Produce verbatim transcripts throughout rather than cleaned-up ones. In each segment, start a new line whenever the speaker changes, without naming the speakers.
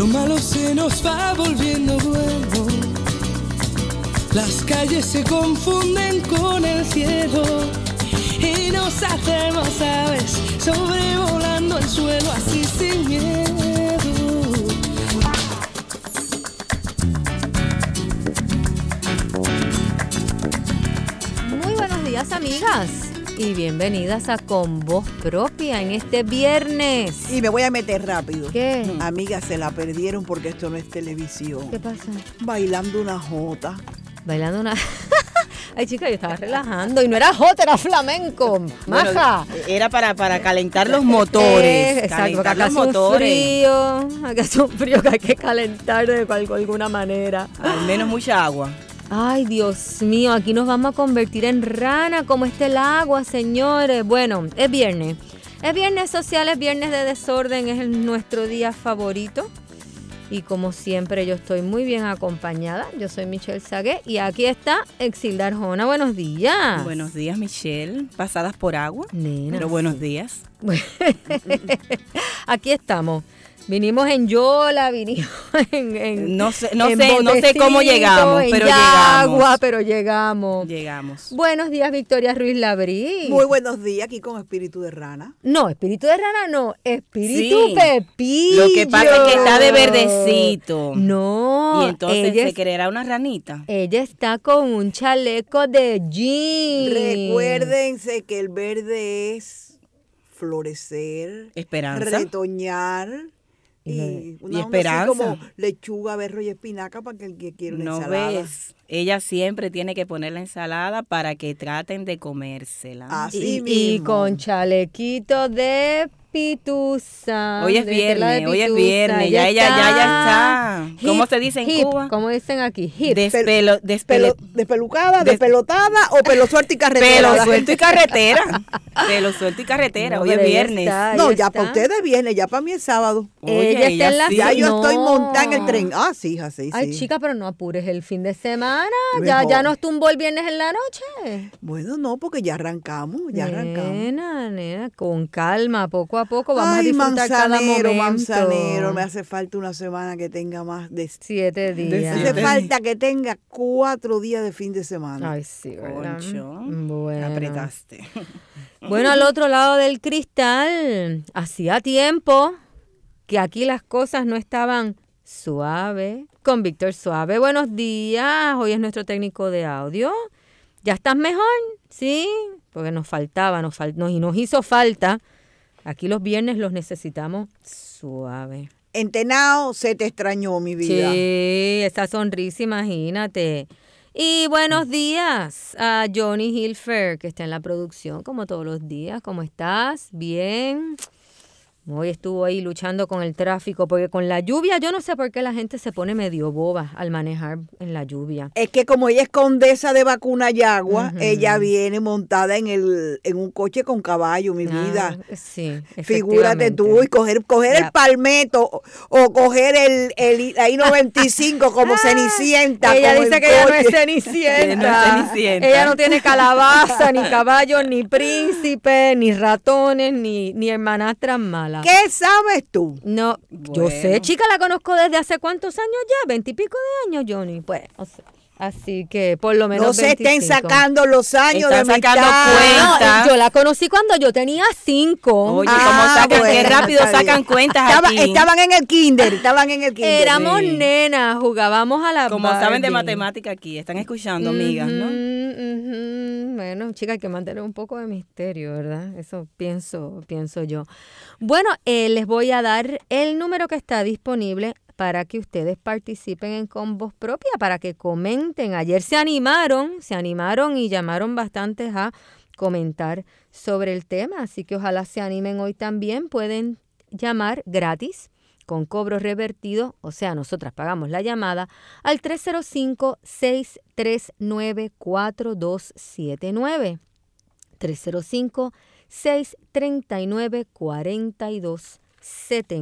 Lo malo se nos va volviendo bueno. Las calles se confunden con el cielo y nos hacemos aves sobrevolando el suelo así sin miedo.
Muy buenos días, amigas, y bienvenidas a Con Voz Propia en este viernes.
Y me voy a meter rápido.
¿Qué?
Amigas, se la perdieron porque esto no es televisión.
¿Qué pasa?
Bailando una jota.
Bailando una... Ay, chica, yo estaba relajando y no era hot, era flamenco. Maja.
Bueno, era para, para calentar los motores.
Eh, exacto, porque
calentar
acá
los
hace un
motores.
frío, acá hace un frío que hay que calentar de cual- alguna manera.
Al menos mucha agua.
Ay, Dios mío, aquí nos vamos a convertir en rana, como está el agua, señores. Bueno, es viernes. Es viernes social, es viernes de desorden, es el- nuestro día favorito. Y como siempre, yo estoy muy bien acompañada. Yo soy Michelle Sagué y aquí está Exilda Arjona. Buenos días.
Buenos días, Michelle. Pasadas por agua.
Nena,
Pero buenos días.
aquí estamos. Vinimos en Yola, vinimos en, en
No sé, no
en
sé, no sé cómo
botecito,
llegamos,
en
pero
Yagua,
llegamos.
pero llegamos.
Llegamos.
Buenos días, Victoria Ruiz Labrí.
Muy buenos días, aquí con espíritu de rana.
No, espíritu de rana no, espíritu
Sí.
pepillo.
Lo que pasa es que está de verdecito.
No,
Y entonces
ella,
se
es-
creerá una ranita.
ella está con un chaleco de jean.
Recuérdense que el verde es florecer,
Esperanza.
retoñar y,
Y
una onda
esperanza.
así como lechuga, berro y espinaca para que el que quiera una
No
ensalada.
ves. Ella siempre tiene que poner la ensalada para que traten de comérsela.
Así
Y,
mismo.
y con chalequito de pitusa.
Hoy es
de tela de
viernes, hoy es
pitusa.
viernes, ya ella ya, ya está. ¿Cómo
Hip,
se dice en
hip,
Cuba?
¿Cómo dicen aquí? Hip.
Despelo, despele-
Pelo, despelucada,
Des-
despelotada o pelo suelto y carretera.
pelo suelto y carretera. Pelo suelto y carretera,
No,
hoy es
pero ella
viernes.
está-
No,
ella
ya
está.
para ustedes viene, ya para mí es sábado.
Oye,
ella está
ella
en la
sí.
Ya yo
no.
estoy montada en el tren. Ah, sí, hija, sí,
Ay,
sí.
chica, pero no apures el fin de semana. Ya,
Mejor.
ya nos tumbó el viernes en la noche.
Bueno, no, porque ya arrancamos, ya arrancamos.
Nena, nena, con calma, poco a poco vamos a
Ay,
disfrutar cada
manzanero,
momento.
manzanero, me hace falta una semana que tenga más de...
Siete días.
Me hace falta que tenga cuatro días de fin de semana.
Ay, sí, ¿verdad?
Concho,
Bueno.
apretaste.
Bueno, al otro lado del cristal, hacía tiempo que aquí las cosas no estaban suave. Con Víctor Suave, buenos días. Hoy es nuestro técnico de audio. ¿Ya estás mejor? Sí, porque nos faltaba, nos fal- nos, y nos hizo falta. Aquí los viernes los necesitamos suave.
Entenao, se te extrañó, mi vida.
Sí, esa sonrisa, imagínate. Y buenos días a Johnny Hilfer, que está en la producción como todos los días. ¿Cómo estás? Bien. Hoy estuvo ahí luchando con el tráfico, porque con la lluvia, yo no sé por qué la gente se pone medio boba al manejar en la lluvia.
Es que como ella es condesa de Vacuna Yagua,
Ujú.
ella viene montada en el en un coche con caballo, mi vida.
Ah, sí,
Figúrate tú, y
efectivamente.
coger, coger
Ya.
el palmeto o, o coger el, el la I noventa y cinco como Cenicienta.
Ella
como
dice
el
que ella no es
coche.
cenicienta.
Que no es Cenicienta.
Ella no tiene calabaza, ni caballos, ni príncipe, ni ratones, ni, ni hermanastras malas.
¿Qué sabes tú?
No, yo
Bueno.
sé, chica, la conozco desde hace cuántos años ya, veintipico de años, Johnny. Pues, o sea, así que por lo menos
No se estén
veinticinco.
sacando los años
Están
de
sacando
mitad.
cuenta.
No, yo la conocí cuando yo tenía cinco.
Oye,
Ah,
cómo sacan,
bueno,
qué rápido
está bien.
sacan cuentas
Estaba-
aquí.
estaban en el kinder, estaban en el kinder.
Éramos
Sí.
nenas, jugábamos a la
Como saben de
Barbie.
matemática aquí, están escuchando, amigas, ¿no?
Ujú, ujú. Bueno, chica, hay que mantener un poco de misterio, ¿verdad? Eso pienso, pienso yo. Bueno, eh, les voy a dar el número que está disponible para que ustedes participen en Con Voz Propia, para que comenten. Ayer se animaron, se animaron y llamaron bastantes a comentar sobre el tema, así que ojalá se animen hoy también. Pueden llamar gratis con cobro revertido, o sea, nosotras pagamos la llamada al tres cero cinco, seis tres nueve, cuatro dos siete nueve. tres cero cinco, seis tres nueve, cuatro dos siete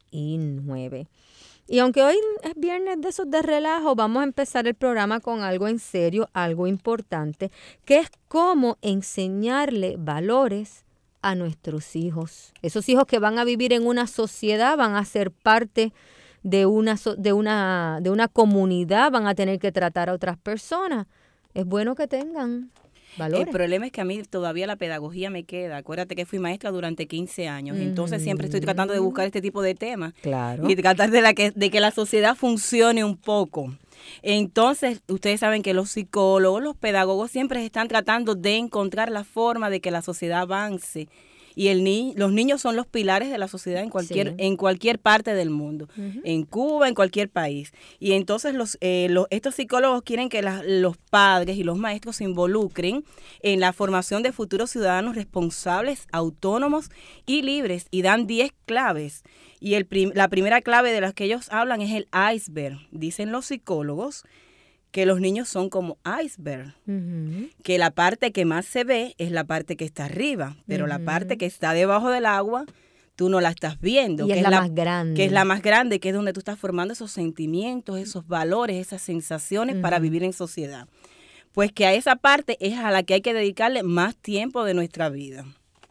nueve. Y aunque hoy es viernes de esos de relajo, vamos a empezar el programa con algo en serio, algo importante, que es cómo enseñarle valores a nuestros hijos. Esos hijos que van a vivir en una sociedad, van a ser parte de una, so- de una, de una comunidad, van a tener que tratar a otras personas. Es bueno que tengan valores.
El problema es que a mí todavía la pedagogía me queda. Acuérdate que fui maestra durante quince años. Entonces siempre estoy tratando de buscar este tipo de temas.
Claro.
Y tratar de, la que, de que la sociedad funcione un poco. Entonces, ustedes saben que los psicólogos, los pedagogos siempre están tratando de encontrar la forma de que la sociedad avance. Y el ni los niños son los pilares de la sociedad en cualquier,
Sí.
en cualquier parte del mundo,
Ujú.
en Cuba, en cualquier país. Y entonces los, eh, los, estos psicólogos quieren que la- los padres y los maestros se involucren en la formación de futuros ciudadanos responsables, autónomos y libres. Y dan diez claves. Y el prim la primera clave de las que ellos hablan es el iceberg. Dicen los psicólogos que los niños son como iceberg,
Ujú.
que la parte que más se ve es la parte que está arriba, pero la
Ujú.
parte que está debajo del agua, tú no la estás viendo.
Y
que
es la más grande.
Que es la más grande, que es donde tú estás formando esos sentimientos, esos valores, esas sensaciones para
Ujú.
vivir en sociedad. Pues que a esa parte es a la que hay que dedicarle más tiempo de nuestra vida.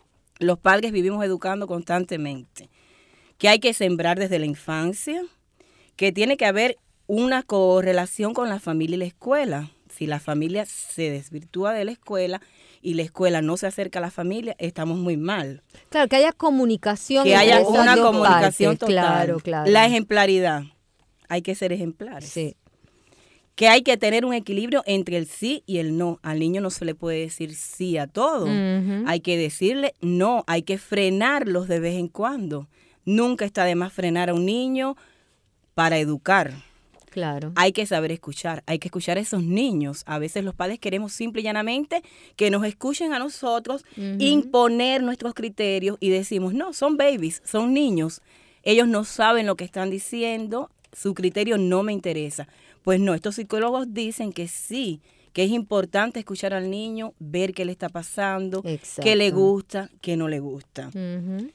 Los padres vivimos educando constantemente, que hay que sembrar desde la infancia, que tiene que haber una correlación con la familia y la escuela. Si la familia se desvirtúa de la escuela y la escuela no se acerca a la familia, estamos muy mal.
Claro, que haya comunicación.
Que
entre
haya
esas
una
dos
comunicación
partes.
total.
Claro, claro.
La ejemplaridad. Hay que ser ejemplares.
Sí.
Que hay que tener un equilibrio entre el sí y el no. Al niño no se le puede decir sí a todo.
Ujú.
Hay que decirle no, hay que frenarlos de vez en cuando. Nunca está de más frenar a un niño para educar.
Claro.
Hay que saber escuchar, hay que escuchar a esos niños. A veces los padres queremos simple y llanamente que nos escuchen a nosotros,
Ujú.
imponer nuestros criterios y decimos, no, son babies, son niños. Ellos no saben lo que están diciendo, su criterio no me interesa. Pues no, estos psicólogos dicen que sí, que es importante escuchar al niño, ver qué le está pasando, qué le
Exacto.
gusta, qué no le gusta.
Ujú.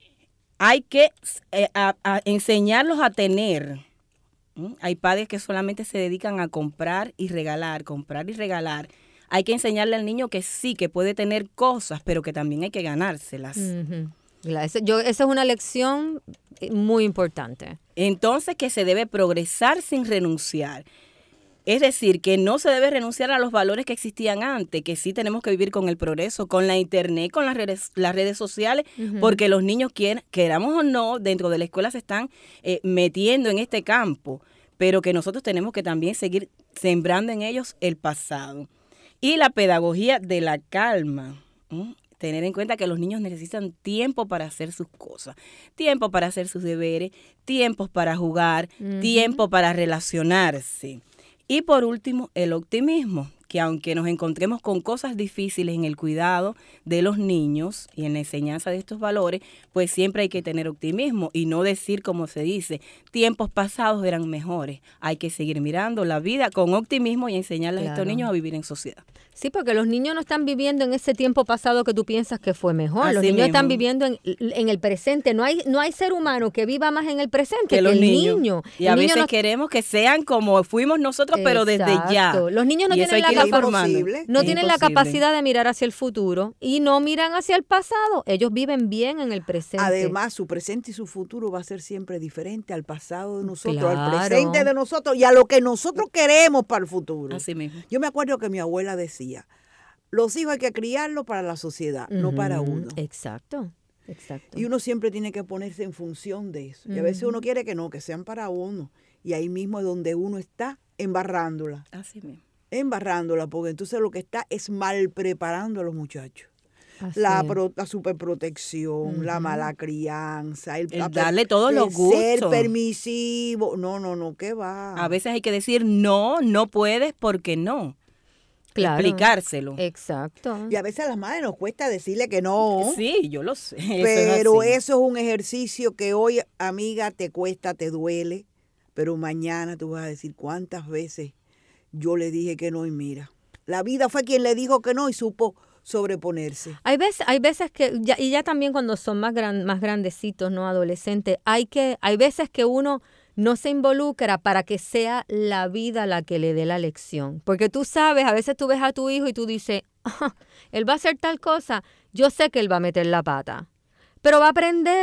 Hay que eh, a- a enseñarlos a tener. ¿Mm? Hay padres que solamente se dedican a comprar y regalar, comprar y regalar. Hay que enseñarle al niño que sí, que puede tener cosas, pero que también hay que ganárselas.
Ujú. La- ese- yo- esa es una lección eh, muy importante.
Entonces, que se debe progresar sin renunciar. Es decir, que no se debe renunciar a los valores que existían antes, que sí tenemos que vivir con el progreso, con la internet, con las redes, las redes sociales,
Ujú.
porque los niños, quieren, queramos o no, dentro de la escuela se están eh, metiendo en este campo, pero que nosotros tenemos que también seguir sembrando en ellos el pasado. Y la pedagogía de la calma. ¿Mm? Tener en cuenta que los niños necesitan tiempo para hacer sus cosas, tiempo para hacer sus deberes, tiempos para jugar,
Ujú.
tiempo para relacionarse. Y por último, el optimismo, que aunque nos encontremos con cosas difíciles en el cuidado de los niños y en la enseñanza de estos valores, pues siempre hay que tener optimismo y no decir como se dice, tiempos pasados eran mejores. Hay que seguir mirando la vida con optimismo y enseñarles a estos
Claro.
niños a vivir en sociedad.
Sí, porque los niños no están viviendo en ese tiempo pasado que tú piensas que fue mejor. los
Así
niños están
mismo.
viviendo en, en el presente. No hay no hay ser humano que viva más en el presente que,
Que los
el
niños.
niño.
Y
El
a
niño
veces
no-
queremos que sean como fuimos nosotros, pero desde ya.
Exacto. Los niños no
Y eso
tienen
hay
la
que ir
capa-
formando.
Imposible.
No
Es
tienen la
imposible.
capacidad de mirar hacia el futuro y no miran hacia el pasado. Ellos viven bien en el presente.
Además, su presente y su futuro va a ser siempre diferente al pasado de nosotros,
Claro.
al presente de nosotros y a lo que nosotros queremos para el futuro.
Así mismo.
Yo me acuerdo que mi abuela decía, los hijos hay que criarlos para la sociedad, no para
Ujú.
uno.
Exacto, exacto.
Y uno siempre tiene que ponerse en función de eso. Y a veces uno quiere que no, que sean para uno. Y ahí mismo es donde uno está embarrándola,
Así mismo.
embarrándola, porque entonces lo que está es mal preparando a los muchachos.
Así
La,
es.
pro- la superprotección, la
Ujú.
mala crianza, el,
El
la-
darle todos
el
los
ser
gustos.
permisivo. No, no, no, ¿qué va?
A veces hay que decir no, no puedes porque no.
Claro.
Explicárselo.
Exacto.
Y a veces a las madres nos cuesta decirle que no.
Sí, yo lo sé. eso es
Pero
así.
eso es un ejercicio que hoy, amiga, te cuesta, te duele, pero mañana tú vas a decir cuántas veces yo le dije que no y mira, la vida fue quien le dijo que no y supo sobreponerse.
Hay veces, hay veces que, ya, y ya también cuando son más, gran, más grandecitos, no adolescentes, hay, que, hay veces que uno no se involucra para que sea la vida la que le dé la lección. Porque tú sabes, a veces tú ves a tu hijo y tú dices, "Ah, él va a hacer tal cosa, yo sé que él va a meter la pata, pero va a aprender.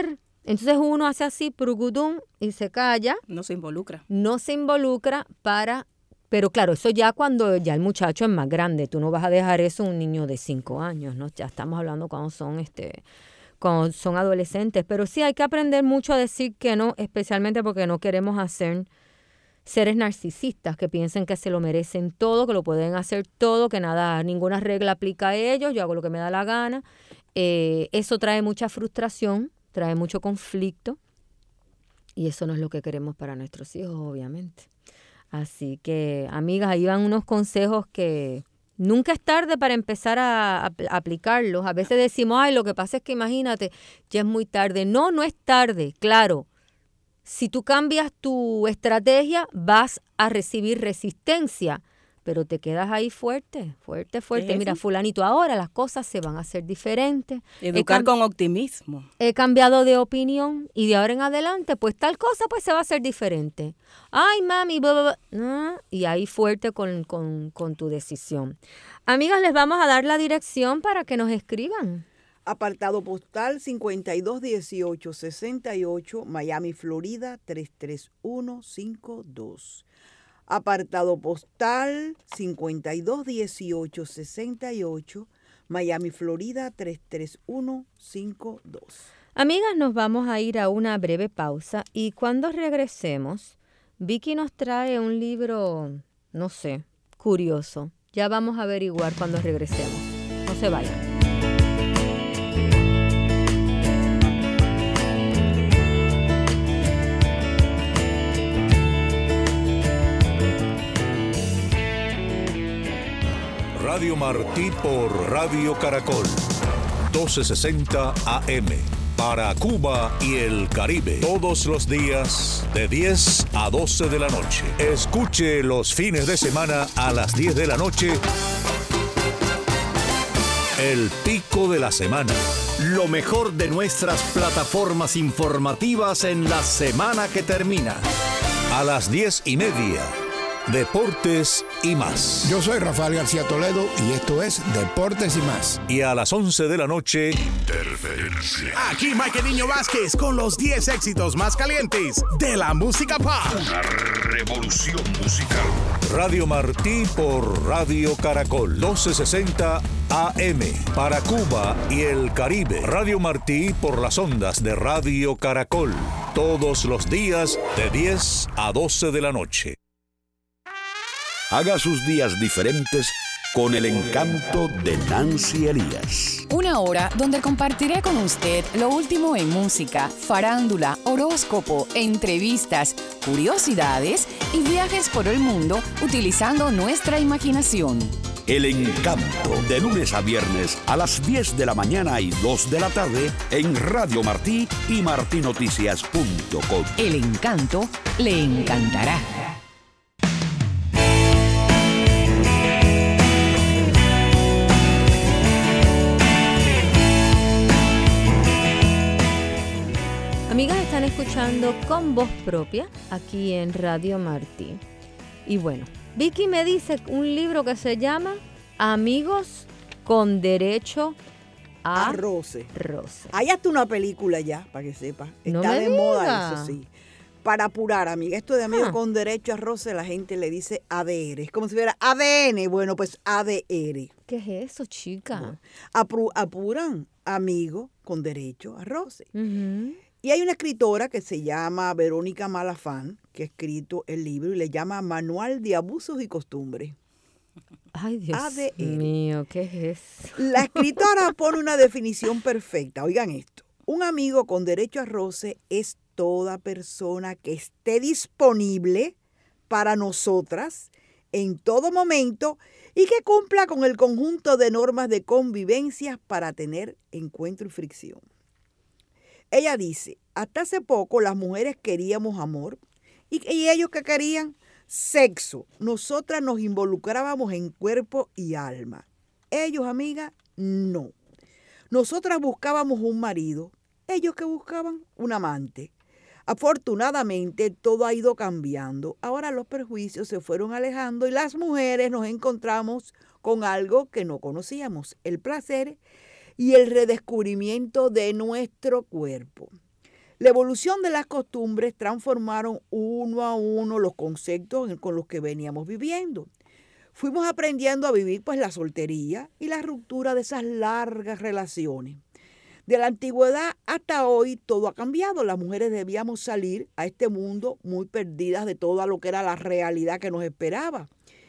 Entonces uno hace así, prugutum, y se calla.
No se involucra.
No se involucra para... Pero claro, eso ya cuando ya el muchacho es más grande. Tú no vas a dejar eso a un niño de cinco años, ¿no? Ya estamos hablando cuando son, este, cuando son adolescentes. Pero sí hay que aprender mucho a decir que no, especialmente porque no queremos hacer seres narcisistas que piensen que se lo merecen todo, que lo pueden hacer todo, que nada, ninguna regla aplica a ellos, yo hago lo que me da la gana. Eh, eso trae mucha frustración, trae mucho conflicto y eso no es lo que queremos para nuestros hijos, obviamente. Así que, amigas, ahí van unos consejos que nunca es tarde para empezar a, a, a aplicarlos. A veces decimos, ay, lo que pasa es que imagínate, ya es muy tarde. No, no es tarde, claro. Si tú cambias tu estrategia, vas a recibir resistencia, pero te quedas ahí fuerte, fuerte, fuerte. Mira, fulanito, ahora las cosas se van a hacer diferentes.
Educar con optimismo.
He cambiado de opinión y de ahora en adelante, pues tal cosa pues se va a hacer diferente. Ay, mami, bla, bla, bla. No, y ahí fuerte con, con, con tu decisión. Amigas, les vamos a dar la dirección para que nos escriban.
Apartado postal cincuenta y dos dieciocho sesenta y ocho, Miami, Florida, tres tres uno cinco dos. Apartado postal cincuenta y dos dieciocho sesenta y ocho, Miami, Florida, tres tres uno cinco dos.
Amigas, nos vamos a ir a una breve pausa y cuando regresemos, Vicky nos trae un libro, no sé, curioso. Ya vamos a averiguar cuando regresemos. No se vayan.
Radio Martí por Radio Caracol, doce sesenta A M, para Cuba y el Caribe, todos los días de diez a doce de la noche. Escuche los fines de semana a las diez de la noche, El Pico de la Semana.
Lo mejor de nuestras plataformas informativas en la semana que termina.
A las diez y media, Deportes y más.
Yo soy Rafael García Toledo y esto es Deportes y más.
Y a las once de la noche,
Interferencia. Aquí Mike Niño Vázquez con los diez éxitos más calientes de la música pop. Una revolución musical.
Radio Martí por Radio Caracol, doce sesenta A M, para Cuba y el Caribe. Radio Martí por las ondas de Radio Caracol, todos los días de diez a doce de la noche.
Haga sus días diferentes con el encanto de Nancy Elías.
Una hora donde compartiré con usted lo último en música, farándula, horóscopo, entrevistas, curiosidades y viajes por el mundo utilizando nuestra imaginación.
El encanto, de lunes a viernes a las diez de la mañana y dos de la tarde en Radio Martí y martí noticias punto com.
El encanto le encantará.
Amigas, están escuchando Con Voz Propia aquí en Radio Martí. Y bueno, Vicky me dice un libro que se llama Amigos con Derecho a,
a Roce.
Roce.
Hay hasta una película ya, para que sepas.
No
Está
me
de
diga.
moda eso, sí. Para apurar, amiga, esto de Amigos
Ah.
con Derecho a Roce, la gente le dice A D R. Es como si fuera A D N. Bueno, pues A D R.
¿Qué es eso, chica?
Bueno, apru- apuran Amigos con Derecho a Roce.
Ujú.
Y hay una escritora que se llama Verónica Malafán, que ha escrito el libro y le llama Manual de Abusos y Costumbres.
Ay, Dios
A D R.
mío, ¿qué es eso?
La escritora pone una definición perfecta. Oigan esto. Un amigo con derecho a roce es toda persona que esté disponible para nosotras en todo momento y que cumpla con el conjunto de normas de convivencia para tener encuentro y fricción. Ella dice, hasta hace poco las mujeres queríamos amor y, y ellos que querían sexo. Nosotras nos involucrábamos en cuerpo y alma. Ellos, amiga, no. Nosotras buscábamos un marido, ellos que buscaban un amante. Afortunadamente todo ha ido cambiando. Ahora los prejuicios se fueron alejando y las mujeres nos encontramos con algo que no conocíamos, el placer y el redescubrimiento de nuestro cuerpo. La evolución de las costumbres transformaron uno a uno los conceptos con los que veníamos viviendo. Fuimos aprendiendo a vivir pues la soltería y la ruptura de esas largas relaciones. De la antigüedad hasta hoy todo ha cambiado. Las mujeres debíamos salir a este mundo muy perdidas de todo lo que era la realidad que nos esperaba.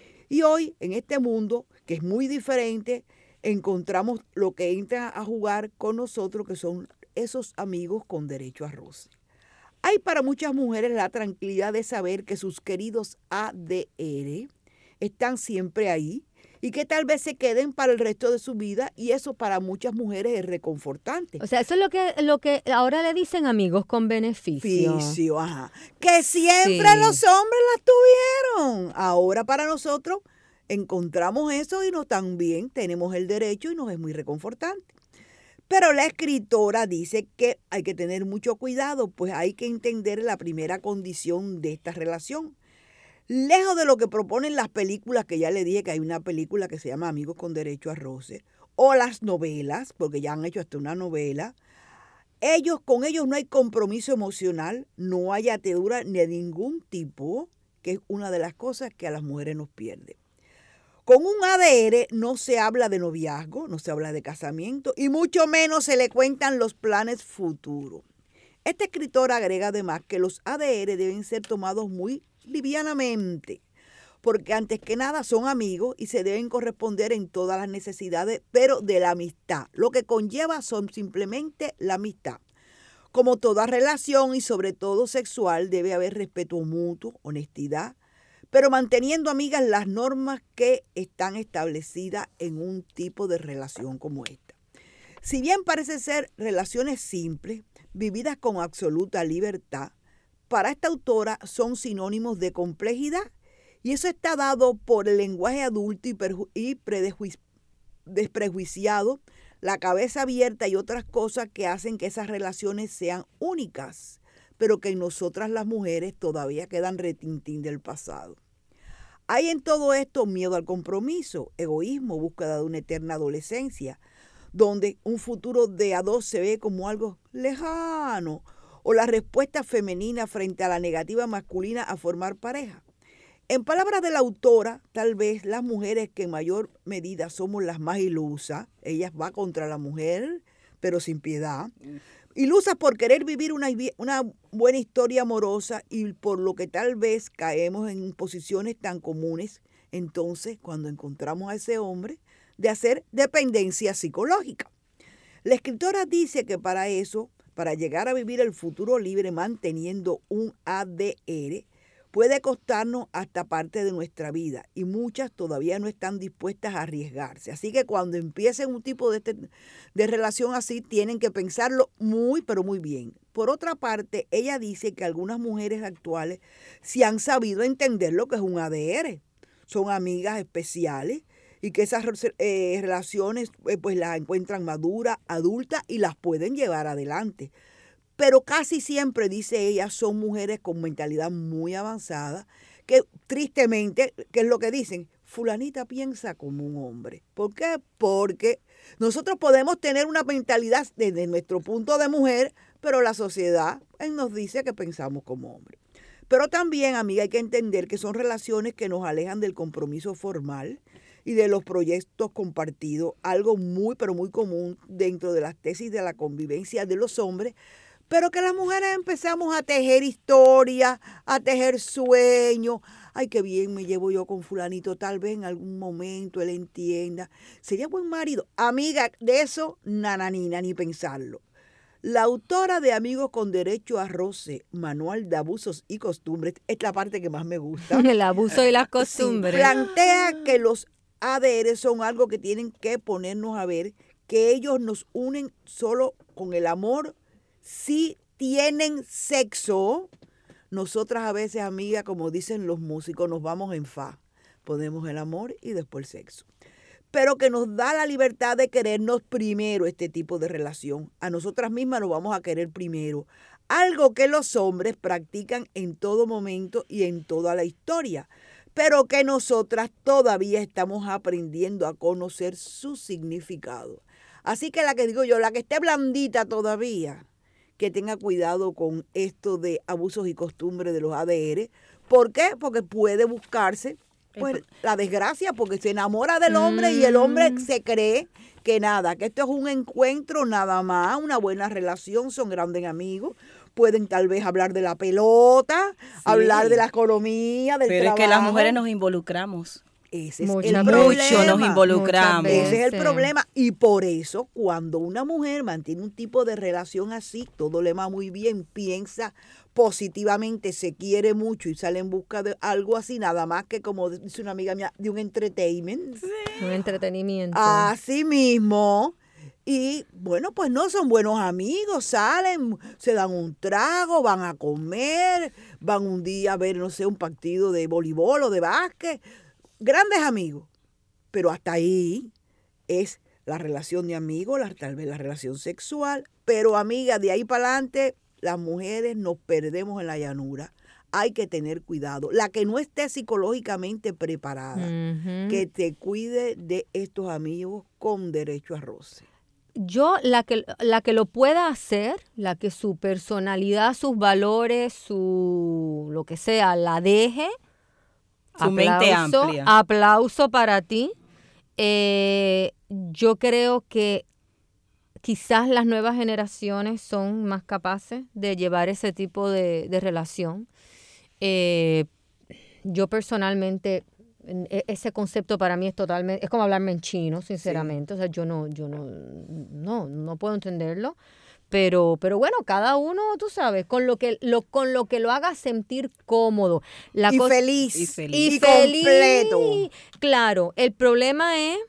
Y hoy en este mundo, que es muy diferente, encontramos lo que entra a jugar con nosotros, que son esos amigos con derecho a roce. Hay para muchas mujeres la tranquilidad de saber que sus queridos A D R están siempre ahí y que tal vez se queden para el resto de su vida, y eso para muchas mujeres es reconfortante.
O sea, eso es lo que, lo que ahora le dicen amigos con beneficio.
Beneficio, ajá. Que siempre
Sí.
los hombres las tuvieron. Ahora para nosotros encontramos eso y no también tenemos el derecho y nos es muy reconfortante. Pero la escritora dice que hay que tener mucho cuidado, pues hay que entender la primera condición de esta relación. Lejos de lo que proponen las películas, que ya le dije que hay una película que se llama Amigos con Derecho a Roce, o las novelas, porque ya han hecho hasta una novela, ellos, con ellos no hay compromiso emocional, no hay atadura ni de ningún tipo, que es una de las cosas que a las mujeres nos pierde. Con un A D R no se habla de noviazgo, no se habla de casamiento y mucho menos se le cuentan los planes futuros. Este escritor agrega además que los A D R deben ser tomados muy livianamente, porque antes que nada son amigos y se deben corresponder en todas las necesidades, pero de la amistad. Lo que conlleva son simplemente la amistad. Como toda relación y sobre todo sexual, debe haber respeto mutuo, honestidad, pero manteniendo, amigas, las normas que están establecidas en un tipo de relación como esta. Si bien parece ser relaciones simples, vividas con absoluta libertad, para esta autora son sinónimos de complejidad, y eso está dado por el lenguaje adulto y, y desprejuiciado, la cabeza abierta y otras cosas que hacen que esas relaciones sean únicas, pero que en nosotras las mujeres todavía quedan retintín del pasado. Hay en todo esto miedo al compromiso, egoísmo, búsqueda de una eterna adolescencia, donde un futuro de a dos se ve como algo lejano, o la respuesta femenina frente a la negativa masculina a formar pareja. En palabras de la autora, tal vez las mujeres que en mayor medida somos las más ilusas, ellas van contra la mujer, pero sin piedad, ilusas por querer vivir una, una buena historia amorosa y por lo que tal vez caemos en posiciones tan comunes, entonces cuando encontramos a ese hombre, de hacer dependencia psicológica. La escritora dice que para eso, para llegar a vivir el futuro libre manteniendo un A D R, puede costarnos hasta parte de nuestra vida y muchas todavía no están dispuestas a arriesgarse. Así que cuando empiecen un tipo de, este, de relación así, tienen que pensarlo muy, pero muy bien. Por otra parte, ella dice que algunas mujeres actuales sí han sabido entender lo que es un A D R. Son amigas especiales y que esas eh, relaciones eh, pues las encuentran maduras, adultas y las pueden llevar adelante. Pero casi siempre, dice ella, son mujeres con mentalidad muy avanzada que tristemente, ¿qué es lo que dicen? Fulanita piensa como un hombre. ¿Por qué? Porque nosotros podemos tener una mentalidad desde nuestro punto de mujer, pero la sociedad nos dice que pensamos como hombre. Pero también, amiga, hay que entender que son relaciones que nos alejan del compromiso formal y de los proyectos compartidos, algo muy, pero muy común dentro de las tesis de la convivencia de los hombres, pero que las mujeres empezamos a tejer historias, a tejer sueños. Ay, qué bien me llevo yo con fulanito, tal vez en algún momento él entienda. Sería buen marido. Amiga, de eso, nananina, ni pensarlo. La autora de Amigos con Derecho a Roce, Manual de Abusos y Costumbres, es la parte que más me gusta.
El abuso y las costumbres.
Sí, plantea que los A D R son algo que tienen que ponernos a ver, que ellos nos unen solo con el amor. Si tienen sexo, nosotras a veces, amigas, como dicen los músicos, nos vamos en fa. Ponemos el amor y después el sexo. Pero que nos da la libertad de querernos primero este tipo de relación. A nosotras mismas nos vamos a querer primero. Algo que los hombres practican en todo momento y en toda la historia, pero que nosotras todavía estamos aprendiendo a conocer su significado. Así que la que digo yo, la que esté blandita todavía, que tenga cuidado con esto de abusos y costumbres de los A D R. ¿Por qué? Porque puede buscarse pues la desgracia, porque se enamora del hombre mm. y el hombre se cree que nada, que esto es un encuentro nada más, una buena relación, son grandes amigos. Pueden tal vez hablar de la pelota, sí. hablar de la economía, del
Pero
trabajo.
Pero es que las mujeres nos involucramos.
Ese es
Mucho,
el problema.
Mucho nos involucramos.
Ese es el problema. Y por eso, cuando una mujer mantiene un tipo de relación así, todo le va muy bien, piensa positivamente, se quiere mucho y sale en busca de algo así, nada más que, como dice una amiga mía, de un entertainment.
Sí. Un entretenimiento.
Así mismo. Y bueno, pues no son buenos amigos, salen, se dan un trago, van a comer, van un día a ver, no sé, un partido de voleibol o de básquet. Grandes amigos, pero hasta ahí es la relación de amigos, la, tal vez la relación sexual, pero amiga, de ahí para adelante las mujeres nos perdemos en la llanura. Hay que tener cuidado. La que no esté psicológicamente preparada, uh-huh. que te cuide de estos amigos con derecho a roce.
Yo, la que, la que lo pueda hacer, la que su personalidad, sus valores, su lo que sea, la deje,
su aplauso, mente amplia.
Aplauso para ti. Eh, yo creo que quizás las nuevas generaciones son más capaces de llevar ese tipo de, de relación. Eh, yo personalmente, ese concepto para mí es totalmente, es como hablarme en chino, sinceramente. Sí. O sea, yo no, yo no, no, no puedo entenderlo. Pero, pero bueno, cada uno, tú sabes, con lo que lo, con lo que lo haga sentir cómodo. La
y,
cosa,
feliz,
y feliz.
Y,
y feliz.
completo.
Claro, el problema es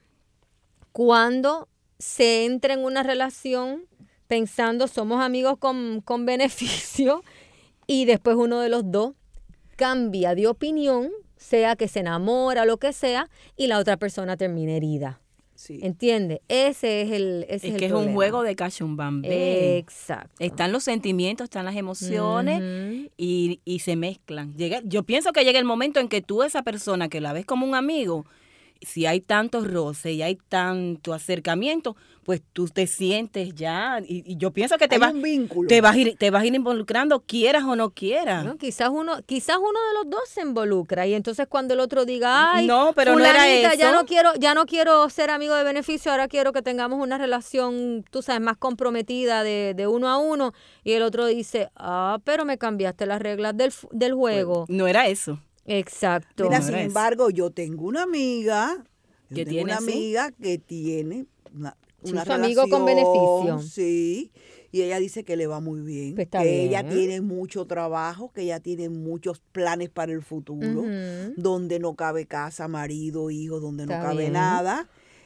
cuando se entra en una relación pensando somos amigos con, con beneficio y después uno de los dos cambia de opinión, sea que se enamora, lo que sea, y la otra persona termina herida. Sí. ¿Entiendes? Ese es el ese
Es,
es
que
el
es un juego de cachumbambé.
Exacto.
Están los sentimientos, están las emociones
uh-huh.
y, y se mezclan. Llega, yo pienso que llega el momento en que tú, esa persona que la ves como un amigo, si hay tanto roce y hay tanto acercamiento, pues tú te sientes ya, y, y yo pienso que te vas, te vas a ir, te vas a ir involucrando, quieras o no quieras.
No, quizás uno, quizás uno de los dos se involucra y entonces cuando el otro diga, ay,
no, pero no era eso.
ya no quiero, ya no quiero ser amigo de beneficio, ahora quiero que tengamos una relación, tú sabes, más comprometida de, de uno a uno, y el otro dice, ah, pero me cambiaste las reglas del, del juego.
Pues, no era eso.
Exacto.
Mira,
no
sin
eso.
embargo, yo tengo una amiga, yo
¿Que
tengo
tiene
una
así?
amiga que tiene una, una
su amigo con beneficio.
Sí, y ella dice que le va muy bien,
pues está
que
bien.
ella tiene mucho trabajo, que ella tiene muchos planes para el futuro,
uh-huh.
donde no cabe casa, marido, hijos, donde no
está
cabe
bien.
nada.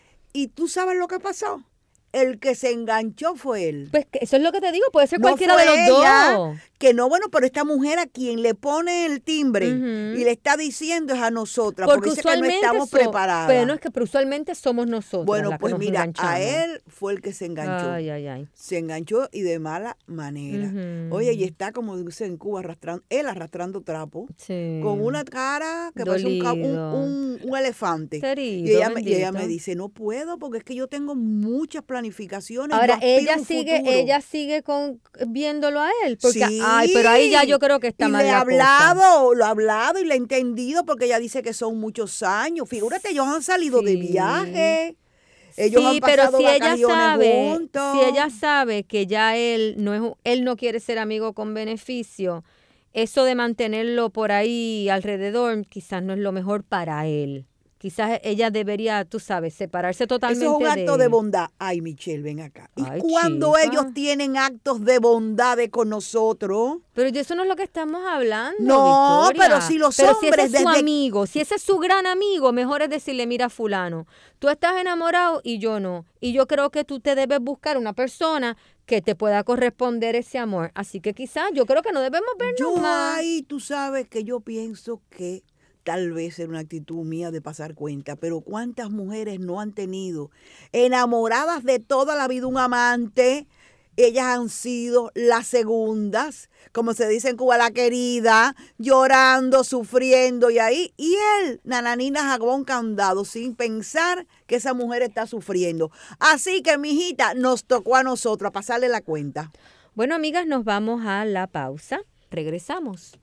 Y tú sabes lo que pasó. El que se enganchó fue él.
Pues que eso es lo que te digo, puede ser
no
cualquiera
fue
de los
ella,
dos.
Que no, bueno, pero esta mujer a quien le pone el timbre
uh-huh.
y le está diciendo es a nosotras,
porque,
porque dice que no estamos
so,
preparadas.
Pero no es que pero usualmente somos nosotros.
Bueno,
las que
pues
nos
mira,
enganchamos.
a él fue el que se enganchó.
Ay, ay, ay.
Se enganchó y de mala manera.
Uh-huh.
Oye, y está, como dicen en Cuba, arrastrando, él arrastrando trapo,
sí.
con una cara que
Dolido.
parece un, un, un, un elefante.
Querido,
y, ella me, y ella
bendito.
me dice, no puedo porque es que yo tengo muchas planificaciones.
Ahora,
yo aspiro
ella
a un
sigue,
futuro.
ella sigue con viéndolo a él. Porque,
Sí.
ay, pero ahí ya yo creo que está
y
mal
le he
la
hablado,
cosa.
lo he hablado y le he entendido porque ella dice que son muchos años. Figúrate, ellos han salido
Sí.
de viaje. Ellos
sí,
han
pero
pasado
si ella
vacaciones
sabe,
juntos.
si ella sabe que ya él no es, un- él no quiere ser amigo con beneficio, eso de mantenerlo por ahí alrededor quizás no es lo mejor para él. Quizás ella debería, tú sabes, separarse totalmente
Eso es un
de
acto de
él.
bondad. Ay, Michelle, ven acá. Y
Ay,
cuando
chica.
ellos tienen actos de bondades con nosotros,
Pero de eso no es lo que estamos hablando,
No,
Victoria.
pero si los
Pero si
hombres
ese es su
desde-
amigo, si ese es su gran amigo, mejor es decirle, mira, fulano, tú estás enamorado y yo no. Y yo creo que tú te debes buscar una persona que te pueda corresponder ese amor. Así que quizás yo creo que no debemos vernos
yo
más.
ahí tú sabes que yo pienso que tal vez era una actitud mía de pasar cuenta, pero ¿cuántas mujeres no han tenido enamoradas de toda la vida un amante? Ellas han sido las segundas, como se dice en Cuba, la querida, llorando, sufriendo y ahí, y él, nananina, jabón candado, sin pensar que esa mujer está sufriendo. Así que, mijita, nos tocó a nosotros a pasarle la cuenta.
Bueno, amigas, nos vamos a la pausa. Regresamos.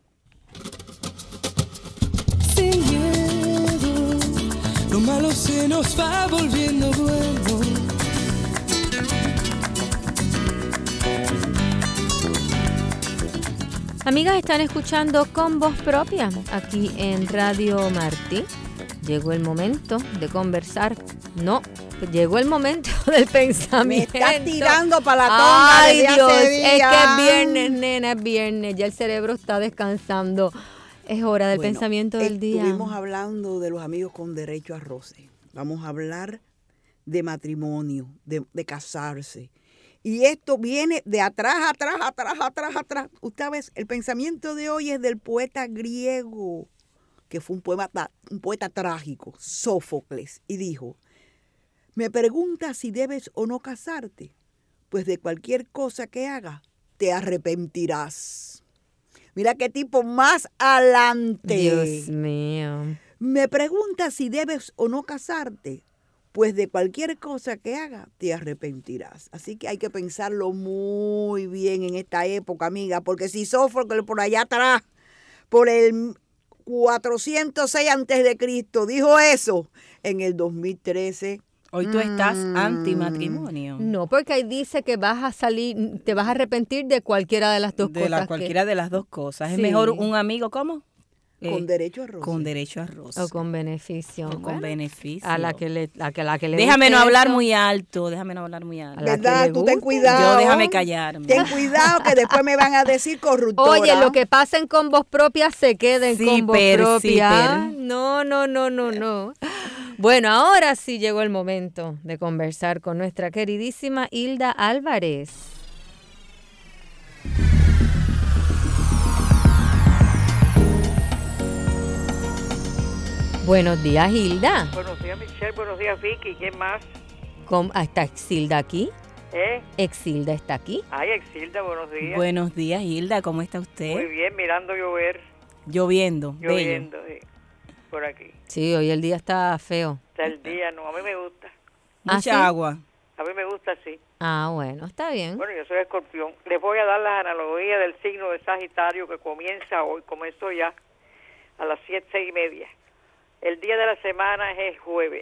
Sin miedo, lo malo se nos va volviendo bueno.
Amigas, están escuchando Con Voz Propia aquí en Radio Martí. Llegó el momento de conversar. No, llegó el momento del pensamiento.
Me estás tirando para la tonga.
Ay,
desde
Dios,
hace días.
es que es viernes, nena, es viernes. Ya el cerebro está descansando. Es hora del
Bueno,
pensamiento del día.
Estuvimos hablando de los amigos con derecho a roce. Vamos a hablar de matrimonio, de, de casarse. Y esto viene de atrás, atrás, atrás, atrás, atrás. Usted ve, el pensamiento de hoy es del poeta griego, que fue un poeta, un poeta trágico, Sófocles, y dijo: me preguntas si debes o no casarte, pues de cualquier cosa que hagas te arrepentirás. Mira qué tipo más adelante.
Dios mío.
Me preguntas si debes o no casarte, pues de cualquier cosa que hagas te arrepentirás. Así que hay que pensarlo muy bien en esta época, amiga, porque si Sófocles por allá atrás, por el cuatrocientos seis antes de Cristo, dijo eso, en el dos mil trece...
Hoy tú estás mm. antimatrimonio.
No, porque ahí dice que vas a salir, te vas a arrepentir de cualquiera de las dos
de
cosas.
De cualquiera
que...
de las dos cosas.
Sí.
Es mejor un amigo, ¿cómo?
Con eh, derecho a roce.
Con derecho a roce.
O con beneficio.
O con bueno, beneficio.
A la que le, a que, la que le
Déjame no hablar
eso.
muy alto, déjame no hablar muy alto.
¿Verdad? Tú ten cuidado.
Yo déjame callarme.
Ten cuidado que después me van a decir corruptora.
Oye, lo que pasen con voz propia se queden
sí,
con voz
per,
propia.
Sí,
no, no, no, no, no. Bueno, ahora sí llegó el momento de conversar con nuestra queridísima Hilda Álvarez. Buenos días, Hilda.
Buenos días, Michelle. Buenos días, Vicky. ¿Quién más?
¿Cómo, ¿Está Exilda aquí?
¿Eh?
¿Exilda está aquí?
Ay, Exilda, buenos días.
Buenos días, Hilda. ¿Cómo está usted?
Muy bien, mirando llover.
Lloviendo.
Lloviendo, sí, por aquí.
Sí, hoy el día está feo.
Está el día, no, a mí me gusta.
Mucha
¿Ah, sí?
agua.
A mí me gusta así.
Ah, bueno, está bien.
Bueno, yo soy escorpión. Les voy a dar las analogías del signo de Sagitario que comienza hoy, comenzó ya a las siete y media. El día de la semana es el jueves.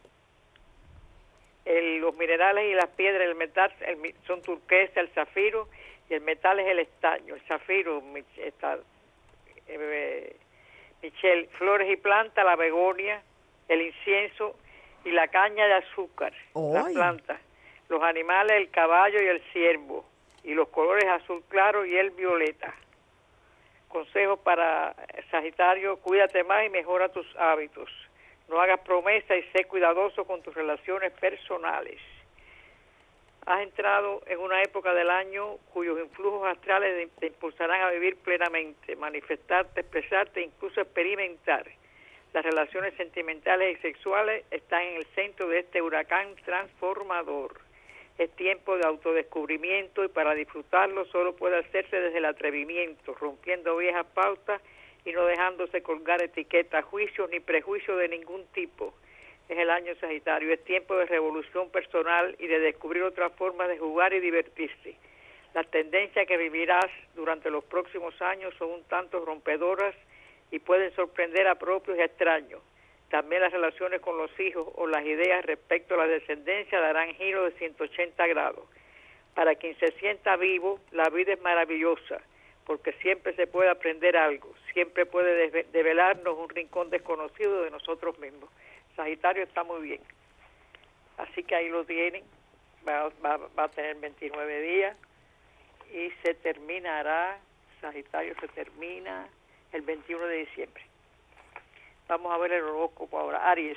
El, los minerales y las piedras, el metal el, son turquesa, el zafiro, y el metal es el estaño. El zafiro, está, eh, Michelle, flores y plantas, la begonia, el incienso y la caña de azúcar,
¡Ay!
Las plantas. Los animales, el caballo y el ciervo, y los colores azul claro y el violeta. Consejos para Sagitario: cuídate más y mejora tus hábitos. No hagas promesas y sé cuidadoso con tus relaciones personales. Has entrado en una época del año cuyos influjos astrales te impulsarán a vivir plenamente, manifestarte, expresarte e incluso experimentar. Las relaciones sentimentales y sexuales están en el centro de este huracán transformador. Es tiempo de autodescubrimiento y para disfrutarlo solo puede hacerse desde el atrevimiento, rompiendo viejas pautas y no dejándose colgar etiquetas, juicios ni prejuicios de ningún tipo. Es el año Sagitario, es tiempo de revolución personal y de descubrir otras formas de jugar y divertirse. Las tendencias que vivirás durante los próximos años son un tanto rompedoras y pueden sorprender a propios y extraños. También las relaciones con los hijos o las ideas respecto a la descendencia darán giro de ciento ochenta grados. Para quien se sienta vivo, la vida es maravillosa, porque siempre se puede aprender algo, siempre puede develarnos un rincón desconocido de nosotros mismos. Sagitario está muy bien. Así que ahí lo tienen, va, va, va a tener veintinueve días y se terminará, Sagitario se termina el veintiuno de diciembre. Vamos a ver el horóscopo ahora. Aries.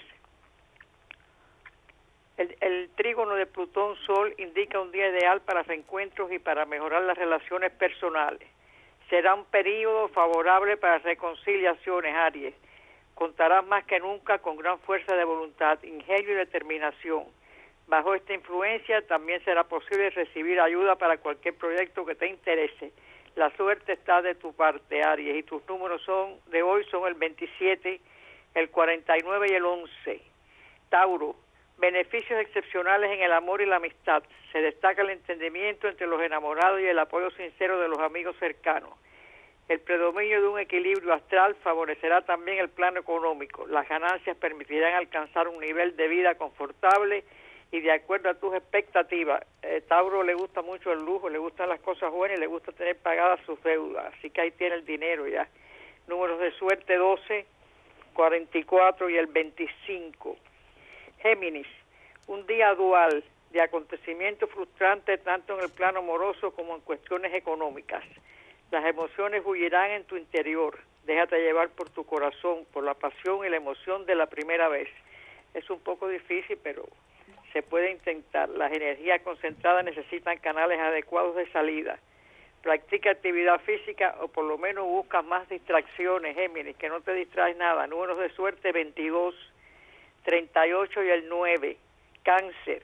El, el trígono de Plutón-Sol indica un día ideal para reencuentros y para mejorar las relaciones personales. Será un periodo favorable para reconciliaciones, Aries. Contarás más que nunca con gran fuerza de voluntad, ingenio y determinación. Bajo esta influencia también será posible recibir ayuda para cualquier proyecto que te interese. La suerte está de tu parte, Aries, y tus números son de hoy son el veintisiete, el cuarenta y nueve y el once. Tauro, Beneficios excepcionales en el amor y la amistad. Se destaca el entendimiento entre los enamorados y el apoyo sincero de los amigos cercanos. El predominio de un equilibrio astral favorecerá también el plano económico. Las ganancias permitirán alcanzar un nivel de vida confortable y de acuerdo a tus expectativas. Eh, Tauro le gusta mucho el lujo, le gustan las cosas buenas y le gusta tener pagadas sus deudas. Así que ahí tiene el dinero ya. Números de suerte doce, cuarenta y cuatro y el veinticinco. Géminis, un día dual de acontecimientos frustrantes tanto en el plano amoroso como en cuestiones económicas. Las emociones bullirán en tu interior. Déjate llevar por tu corazón, por la pasión y la emoción de la primera vez. Es un poco difícil, pero se puede intentar. Las energías concentradas necesitan canales adecuados de salida. Practica actividad física o por lo menos busca más distracciones, Géminis, que no te distraes nada. Números de suerte veintidós, treinta y ocho y el nueve. Cáncer.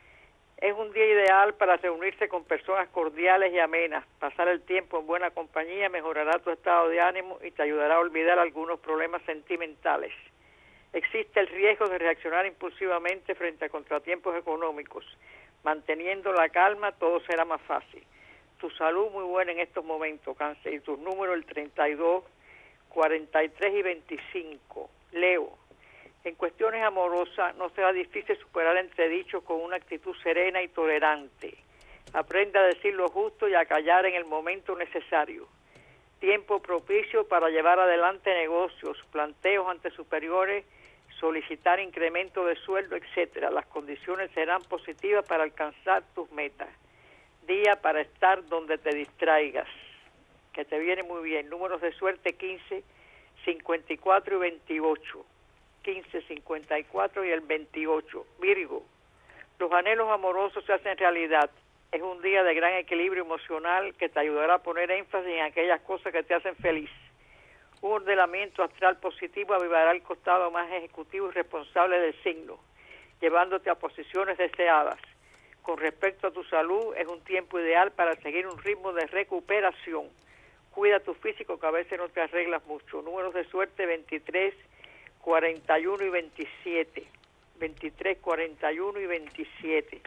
Es un día ideal para reunirse con personas cordiales y amenas. Pasar el tiempo en buena compañía mejorará tu estado de ánimo y te ayudará a olvidar algunos problemas sentimentales. Existe el riesgo de reaccionar impulsivamente frente a contratiempos económicos. Manteniendo la calma, todo será más fácil. Tu salud muy buena en estos momentos, Cáncer, y tus números el treinta y dos, cuarenta y tres y veinticinco. Leo. En cuestiones amorosas no será difícil superar entredichos con una actitud serena y tolerante. Aprende a decir lo justo y a callar en el momento necesario. Tiempo propicio para llevar adelante negocios, planteos ante superiores, solicitar incremento de sueldo, etcétera. Las condiciones serán positivas para alcanzar tus metas. Día para estar donde te distraigas, que te viene muy bien. Números de suerte quince, cincuenta y cuatro y veintiocho. quince, cincuenta y cuatro y el veintiocho. Virgo, los anhelos amorosos se hacen realidad. Es un día de gran equilibrio emocional que te ayudará a poner énfasis en aquellas cosas que te hacen feliz. Un ordenamiento astral positivo avivará el costado más ejecutivo y responsable del signo, llevándote a posiciones deseadas. Con respecto a tu salud, es un tiempo ideal para seguir un ritmo de recuperación. Cuida tu físico, que a veces no te arreglas mucho. Números de suerte veintitrés, cuarenta y uno y veintisiete. veintitrés, cuarenta y uno y veintisiete.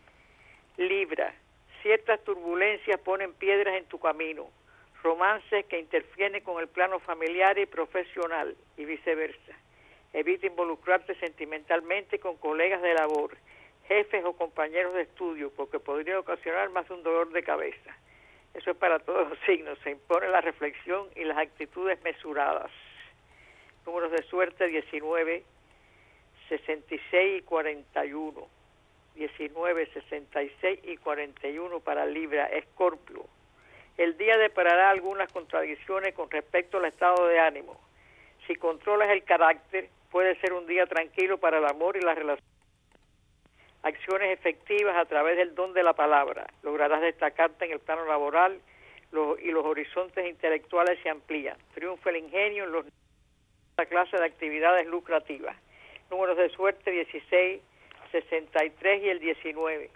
Libra, ciertas turbulencias ponen piedras en tu camino. Romances que interfieren con el plano familiar y profesional y viceversa. Evita involucrarte sentimentalmente con colegas de labor, jefes o compañeros de estudio, porque podría ocasionar más de un dolor de cabeza. Eso es para todos los signos. Se impone la reflexión y las actitudes mesuradas. Números de suerte diecinueve, sesenta y seis y cuarenta y uno. diecinueve, sesenta y seis y cuarenta y uno para Libra. Escorpio. El día deparará algunas contradicciones con respecto al estado de ánimo. Si controlas el carácter, puede ser un día tranquilo para el amor y las relaciones. Acciones efectivas a través del don de la palabra. Lograrás destacarte en el plano laboral lo, y los horizontes intelectuales se amplían. Triunfa el ingenio en los, la clase de actividades lucrativas. Números de suerte dieciséis, sesenta y tres y el diecinueve.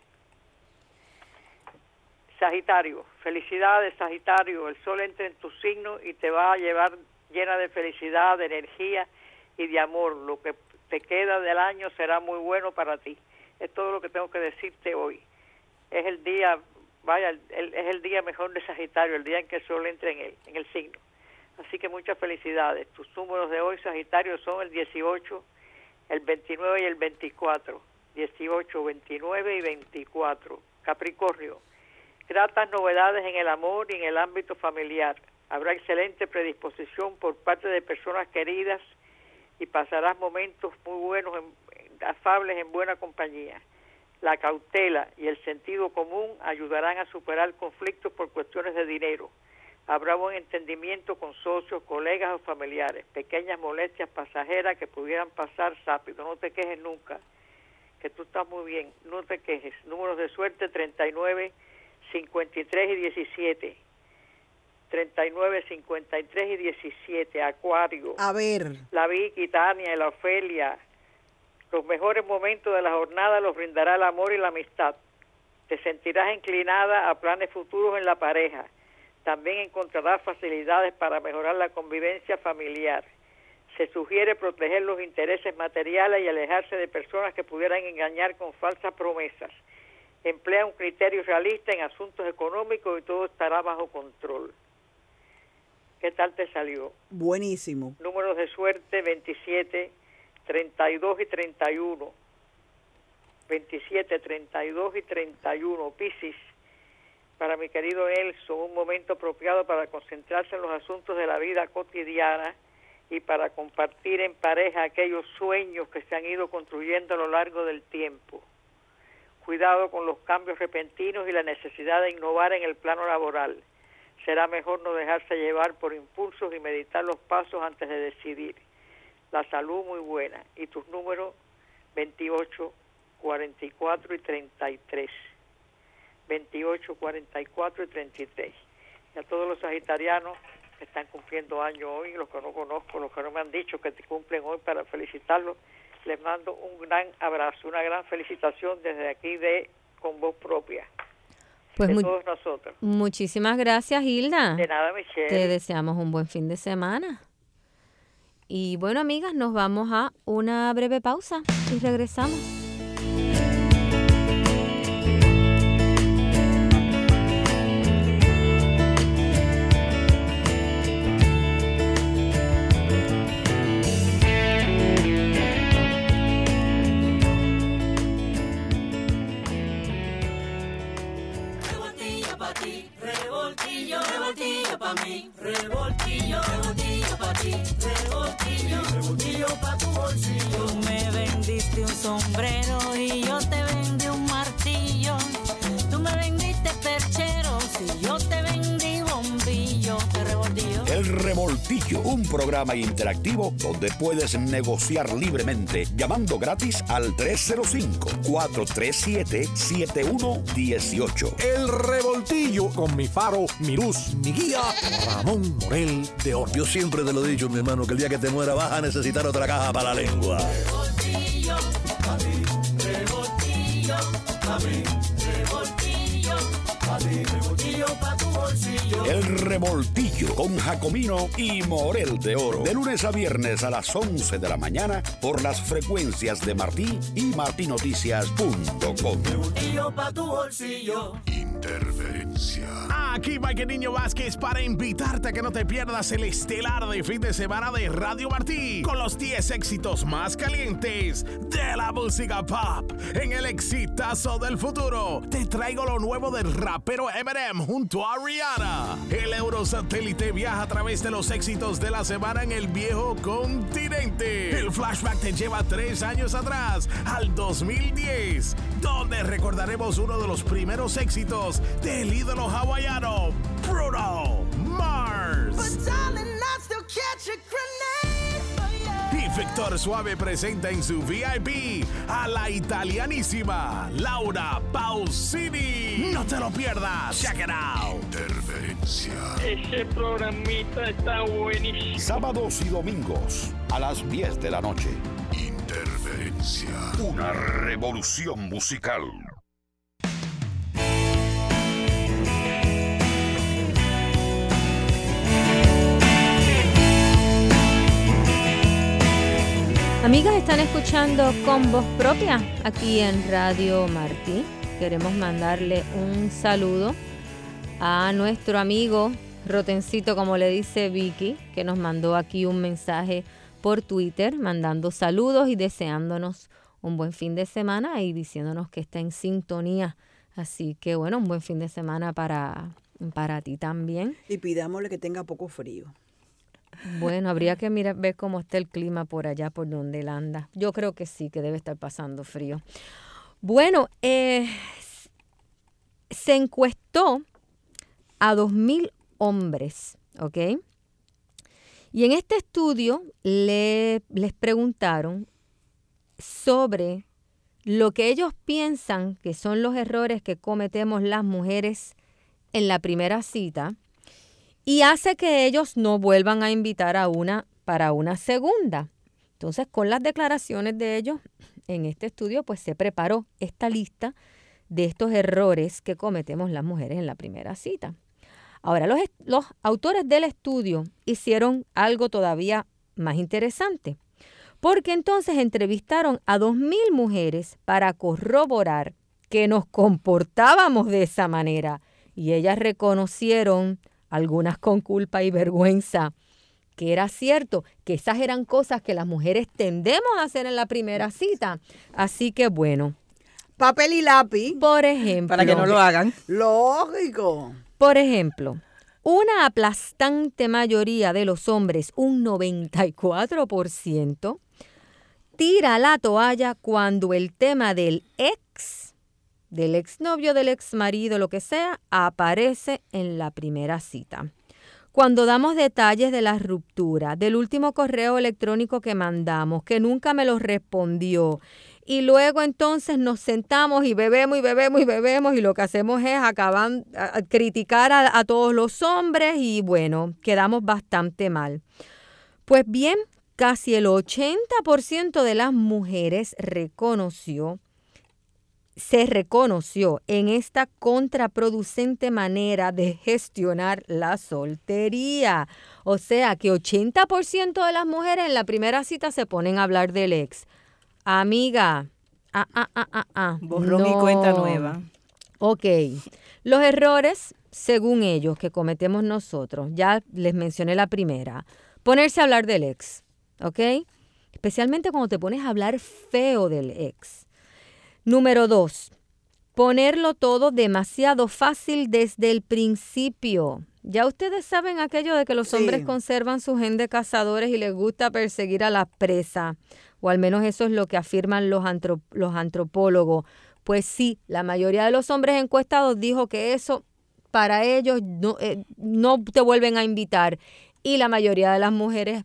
Sagitario, felicidades Sagitario, el sol entra en tu signo y te va a llevar llena de felicidad, de energía y de amor. Lo que te queda del año será muy bueno para ti. Es todo lo que tengo que decirte hoy. Es el día, vaya, el, es el día mejor de Sagitario, el día en que el sol entre en él, en el signo. Así que muchas felicidades. Tus números de hoy, Sagitario, son el dieciocho, el veintinueve y el veinticuatro. dieciocho, veintinueve y veinticuatro. Capricornio, gratas novedades en el amor y en el ámbito familiar. Habrá excelente predisposición por parte de personas queridas y pasarás momentos muy buenos, en, afables en buena compañía. La cautela y el sentido común ayudarán a superar conflictos por cuestiones de dinero. Habrá buen entendimiento con socios, colegas o familiares. Pequeñas molestias pasajeras que pudieran pasar rápido. No te quejes nunca, que tú estás muy bien. No te quejes. Números de suerte treinta y nueve, cincuenta y tres y diecisiete. treinta y nueve, cincuenta y tres y diecisiete. Acuario.
A ver.
La Vicky, Tania y la Ofelia. Los mejores momentos de la jornada los brindará el amor y la amistad. Te sentirás inclinada a planes futuros en la pareja. También encontrarás facilidades para mejorar la convivencia familiar. Se sugiere proteger los intereses materiales y alejarse de personas que pudieran engañar con falsas promesas. Emplea un criterio realista en asuntos económicos y todo estará bajo control. ¿Qué tal te salió?
Buenísimo.
Números de suerte veintisiete, treinta y dos y treinta y uno. veintisiete, treinta y dos y treinta y uno. Piscis, para mi querido Nelson, un momento apropiado para concentrarse en los asuntos de la vida cotidiana y para compartir en pareja aquellos sueños que se han ido construyendo a lo largo del tiempo. Cuidado con los cambios repentinos y la necesidad de innovar en el plano laboral. Será mejor no dejarse llevar por impulsos y meditar los pasos antes de decidir. La salud muy buena. Y tus números veintiocho, cuarenta y cuatro y treinta y tres. veintiocho, cuarenta y cuatro y treinta y tres. Y a todos los sagitarianos que están cumpliendo años hoy, los que no conozco, los que no me han dicho que te cumplen hoy, para felicitarlos, les mando un gran abrazo, una gran felicitación desde aquí de Con Voz Propia.
Pues
de
mu-
todos nosotros.
Muchísimas gracias, Hilda.
De nada, Michelle.
Te deseamos un buen fin de semana. Y bueno, amigas, nos vamos a una breve pausa y regresamos.
Revoltillo pa' ti, revoltillo, revoltillo pa' mí, revoltillo, revoltillo pa' ti, revoltillo, revoltillo pa' tu bolsillo. Tú me vendiste un sombrero y yo te vendí un martillo. Tú me vendiste percheros y yo te vendí bombillo. Te revoltillo.
El Revoltillo, un programa interactivo donde puedes negociar libremente llamando gratis al tres cero cinco, cuatro tres siete, siete uno uno ocho.
El Revoltillo con mi faro, mi luz, mi guía, Ramón Morel de Oro.
Yo siempre te lo he dicho, mi hermano, que el día que te muera vas a necesitar otra caja para la lengua.
Revoltillo pa' mí, revoltillo pa' mí, revoltillo pa' mí, revoltillo pa' tu bolsillo.
El Revoltillo con Jacomino y Morel de Oro. De lunes a viernes a las once de la mañana por las frecuencias de Martí y martinoticias punto com.
Revoltillo pa' tu bolsillo.
Interferencia. Aquí Mike Niño Vázquez para invitarte a que no te pierdas el estelar de fin de semana de Radio Martí con los diez éxitos más calientes de la música pop. En el exitazo del futuro te traigo lo nuevo del rapero Eminem junto a Rihanna. El Eurosatélite viaja a través de los éxitos de la semana en el viejo continente. El flashback te lleva tres años atrás, al dos mil diez, donde recordaremos uno de los primeros éxitos del ídolo hawaiano Bruno Mars.
But darling, I still catch a grenade for you.
Y Víctor Suave presenta en su V I P a la italianísima Laura Pausini. No te lo pierdas. Check it out. Interferencia.
Ese programita está buenísimo.
Sábados y domingos a las diez de la noche.
Interferencia.
Una revolución musical.
Amigas, están escuchando Con Voz Propia aquí en Radio Martí. Queremos mandarle un saludo a nuestro amigo Rotencito, como le dice Vicky, que nos mandó aquí un mensaje por Twitter, mandando saludos y deseándonos un buen fin de semana y diciéndonos que está en sintonía. Así que bueno, un buen fin de semana para, para ti también.
Y pidámosle que tenga poco frío.
Bueno, habría que mirar, ver cómo está el clima por allá, por donde él anda. Yo creo que sí, que debe estar pasando frío. Bueno, eh, se encuestó a dos mil hombres, ¿ok? Y en este estudio le, les preguntaron sobre lo que ellos piensan que son los errores que cometemos las mujeres en la primera cita, y hace que ellos no vuelvan a invitar a una para una segunda. Entonces, con las declaraciones de ellos, en este estudio, pues se preparó esta lista de estos errores que cometemos las mujeres en la primera cita. Ahora, los, los autores del estudio hicieron algo todavía más interesante, porque entonces entrevistaron a dos mil mujeres para corroborar que nos comportábamos de esa manera y ellas reconocieron, algunas con culpa y vergüenza, que era cierto, que esas eran cosas que las mujeres tendemos a hacer en la primera cita. Así que bueno.
Papel y lápiz.
Por ejemplo.
Para que no lo hagan.
Lógico.
Por ejemplo, una aplastante mayoría de los hombres, un noventa y cuatro por ciento, tira la toalla cuando el tema del ex, del exnovio, del exmarido, lo que sea, aparece en la primera cita. Cuando damos detalles de la ruptura, del último correo electrónico que mandamos, que nunca me lo respondió, y luego entonces nos sentamos y bebemos y bebemos y bebemos y lo que hacemos es acabar a criticar a, a todos los hombres y bueno, quedamos bastante mal. Pues bien, casi el ochenta por ciento de las mujeres reconoció se reconoció en esta contraproducente manera de gestionar la soltería. O sea que ochenta por ciento de las mujeres en la primera cita se ponen a hablar del ex. Amiga, ah, ah, ah, ah, ah.
Borrón
no.
y cuenta nueva.
Ok. Los errores, según ellos, que cometemos nosotros, ya les mencioné la primera. Ponerse a hablar del ex, ¿ok? Especialmente cuando te pones a hablar feo del ex. Número dos, ponerlo todo demasiado fácil desde el principio. Ya ustedes saben aquello de que los
Sí.
hombres conservan su gen de cazadores y les gusta perseguir a la presa, o al menos eso es lo que afirman los, antrop- los antropólogos. Pues sí, la mayoría de los hombres encuestados dijo que eso para ellos no, eh, no te vuelven a invitar. Y la mayoría de las mujeres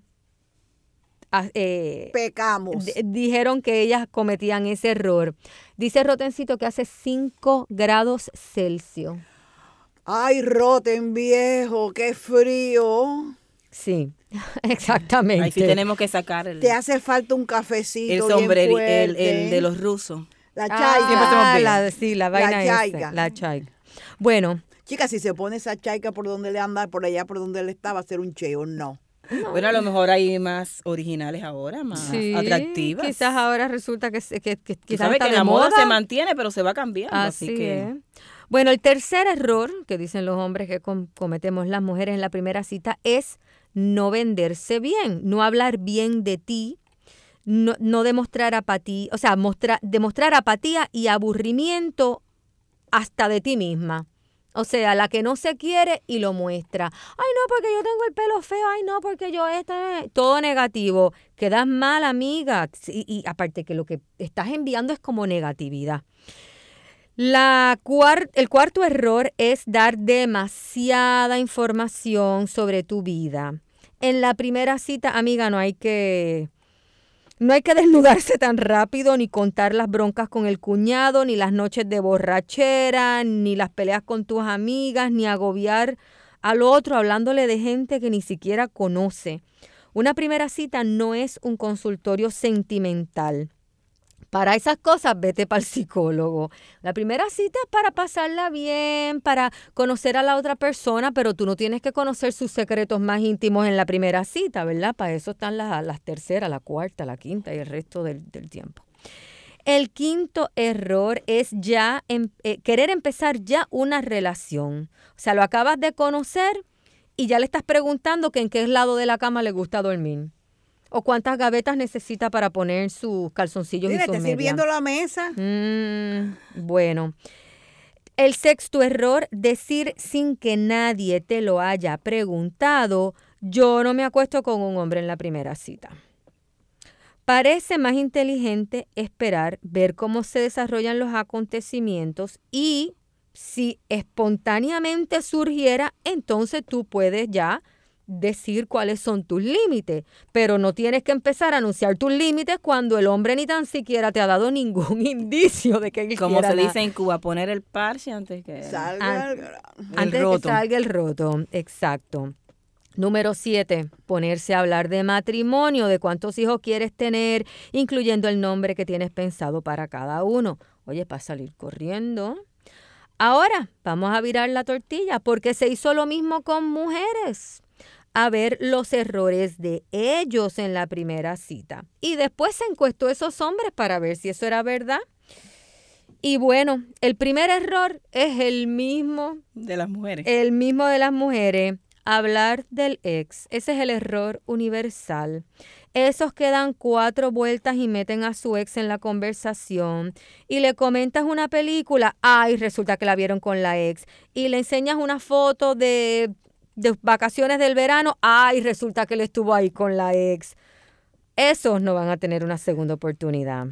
Eh,
Pecamos.
d- dijeron que ellas cometían ese error. Dice Rotencito que hace cinco grados Celsius.
Ay, Roten viejo, qué frío.
Sí, exactamente.
Ahí sí tenemos que sacar el,
Te hace falta un cafecito
el
bien
sombrero, el,
fuerte.
el de los rusos.
La
Ah,
chaica.
la, sí, la vaina
La
esa,
chaica.
la chaica. Bueno,
Chica, si se pone esa chaica por donde le anda, por allá por donde él está, va a ser un cheo, no.
Bueno, a lo mejor hay más originales ahora, más
sí,
atractivas.
quizás ahora resulta que, se- que, que
Tú
quizás
sabes
está
que
de
la moda
moda.
se mantiene, pero se va cambiando. Así,
Así
que
es. Bueno, el tercer error que dicen los hombres que com- cometemos las mujeres en la primera cita es no venderse bien, no hablar bien de ti, no, no demostrar apatía, o sea, mostrar, demostrar apatía y aburrimiento hasta de ti misma. O sea, la que no se quiere y lo muestra. Ay, no, porque yo tengo el pelo feo. Ay, no, porque yo este... Todo negativo. Quedas mal, amiga. Y, y aparte que lo que estás enviando es como negatividad. La cuar- el cuarto error es dar demasiada información sobre tu vida. En la primera cita, amiga, no hay que... No hay que desnudarse tan rápido, ni contar las broncas con el cuñado, ni las noches de borrachera, ni las peleas con tus amigas, ni agobiar al otro hablándole de gente que ni siquiera conoce. Una primera cita no es un consultorio sentimental. Para esas cosas, vete para el psicólogo. La primera cita es para pasarla bien, para conocer a la otra persona, pero tú no tienes que conocer sus secretos más íntimos en la primera cita, ¿verdad? Para eso están las, las terceras, la cuarta, la quinta y el resto del, del tiempo. El quinto error es ya em- eh, querer empezar ya una relación. O sea, lo acabas de conocer y ya le estás preguntando que en qué lado de la cama le gusta dormir. O cuántas gavetas necesita para poner sus calzoncillos
Mira,
y sus
está
medias.
sirviendo la mesa.
Mm, bueno. El sexto error, decir sin que nadie te lo haya preguntado, yo no me acuesto con un hombre en la primera cita. Parece más inteligente esperar, ver cómo se desarrollan los acontecimientos y si espontáneamente surgiera, entonces tú puedes ya decir cuáles son tus límites, pero no tienes que empezar a anunciar tus límites cuando el hombre ni tan siquiera te ha dado ningún indicio de que él
como
quiera
se
nada.
dice en Cuba, poner el parche antes que
Salga el-
Antes de
roto.
que salga el roto, exacto. Número siete, ponerse a hablar de matrimonio, de cuántos hijos quieres tener, incluyendo el nombre que tienes pensado para cada uno. Oye, para salir corriendo. Ahora, vamos a virar la tortilla, porque se hizo lo mismo con mujeres. a ver los errores de ellos en la primera cita. Y después se encuestó a esos hombres para ver si eso era verdad. Y bueno, el primer error es el mismo
de las mujeres.
El mismo de las mujeres, hablar del ex. Ese es el error universal. Esos que dan cuatro vueltas y meten a su ex en la conversación y le comentas una película, ay, resulta que la vieron con la ex. Y le enseñas una foto de, de vacaciones del verano, ay, resulta que él estuvo ahí con la ex. Esos no van a tener una segunda oportunidad.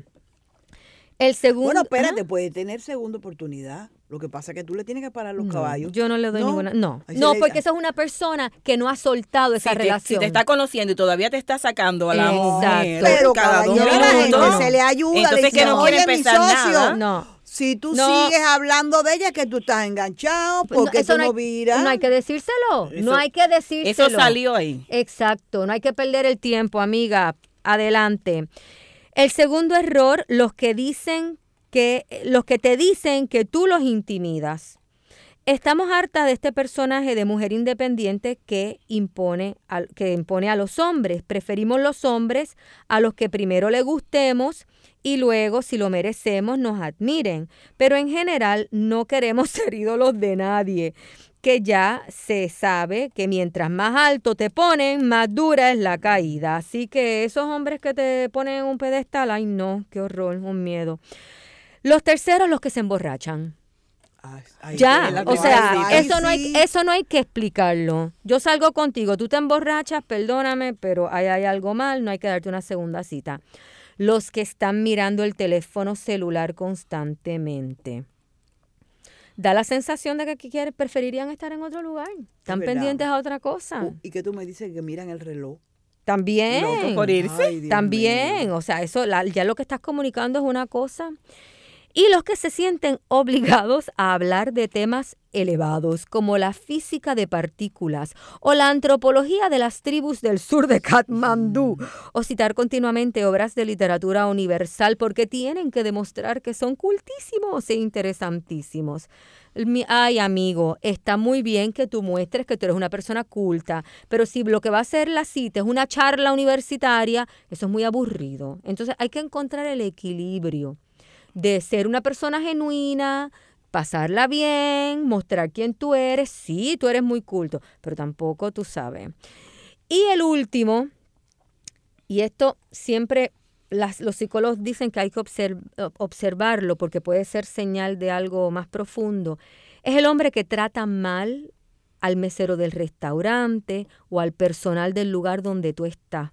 El segundo,
bueno, espérate,
¿ah?
puede tener segunda oportunidad. Lo que pasa es que tú le tienes que parar los no, caballos.
Yo no le doy no, ninguna. No, no, porque esa es una persona que no ha soltado esa
si
relación.
Te, si te está conociendo y todavía te está sacando a la
Exacto.
mujer.
Pero
cada dos
la gente
minutos,
se le ayuda.
Entonces
le
que no quiere
oye,
empezar
mi socio,
nada.
No.
Si tú
no.
sigues hablando de ella, que tú estás enganchado, porque
eso
tú
no,
no
hay,
miras.
no hay que decírselo. Eso, no hay que decírselo.
Eso salió ahí.
Exacto. No hay que perder el tiempo, amiga. Adelante. El segundo error, los que dicen que los que te dicen que tú los intimidas. Estamos hartas de este personaje de mujer independiente que impone, a, que impone a los hombres. Preferimos los hombres a los que primero le gustemos y luego, si lo merecemos, nos admiren. Pero en general no queremos ser ídolos de nadie, que ya se sabe que mientras más alto te ponen, más dura es la caída. Así que esos hombres que te ponen en un pedestal, ay no, qué horror, un miedo. Los terceros, los que se emborrachan. Ay, ay, ya, o sea, ay, eso, sí. no hay, eso no hay que explicarlo. Yo salgo contigo, tú te emborrachas, perdóname, pero ahí hay algo mal, no hay que darte una segunda cita. Los que están mirando el teléfono celular constantemente. Da la sensación de que quieren, preferirían estar en otro lugar. Están pendientes a otra cosa.
Uh, ¿Y que tú me dices que miran el reloj?
También.
Loco por irse.
Ay,
También.
mío.
O sea, eso la, ya lo que estás comunicando es una cosa. Y los que se sienten obligados a hablar de temas elevados como la física de partículas o la antropología de las tribus del sur de Katmandú o citar continuamente obras de literatura universal porque tienen que demostrar que son cultísimos e interesantísimos. Ay, amigo, está muy bien que tú muestres que tú eres una persona culta, pero si lo que va a ser la cita es una charla universitaria, eso es muy aburrido. Entonces hay que encontrar el equilibrio de ser una persona genuina, pasarla bien, mostrar quién tú eres. Sí, tú eres muy culto, pero tampoco tú sabes. Y el último, y esto siempre las, los psicólogos dicen que hay que observ, observarlo porque puede ser señal de algo más profundo, es el hombre que trata mal al mesero del restaurante o al personal del lugar donde tú estás.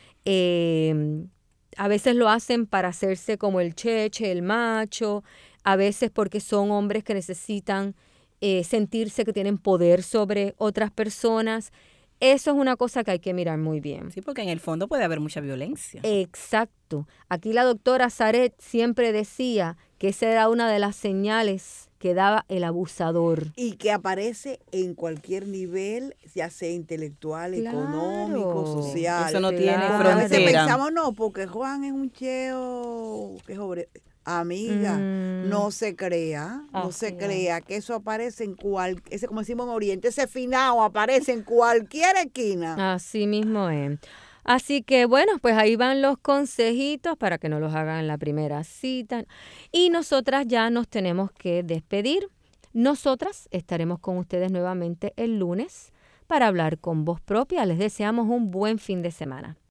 Eh... A veces lo hacen para hacerse como el cheche, el macho, a veces porque son hombres que necesitan eh, sentirse que tienen poder sobre otras personas. Eso es una cosa que hay que mirar muy bien.
Sí, porque en el fondo puede haber mucha violencia.
Exacto. Aquí la doctora Zaret siempre decía que esa era una de las señales que daba el abusador.
Y que aparece en cualquier nivel, ya sea intelectual, claro, económico, social.
Eso no
claro.
tiene
frontera. A veces pensamos, no, porque Juan es un cheo que es obre... Amiga, mm. no se crea, no okay. se crea que eso aparece en cual, ese como decimos en Oriente, ese finado aparece en cualquier esquina.
Así mismo es. Así que bueno, pues ahí van los consejitos para que no los hagan en la primera cita. Y nosotras ya nos tenemos que despedir. Nosotras estaremos con ustedes nuevamente el lunes para hablar con voz propia. Les deseamos un buen fin de semana.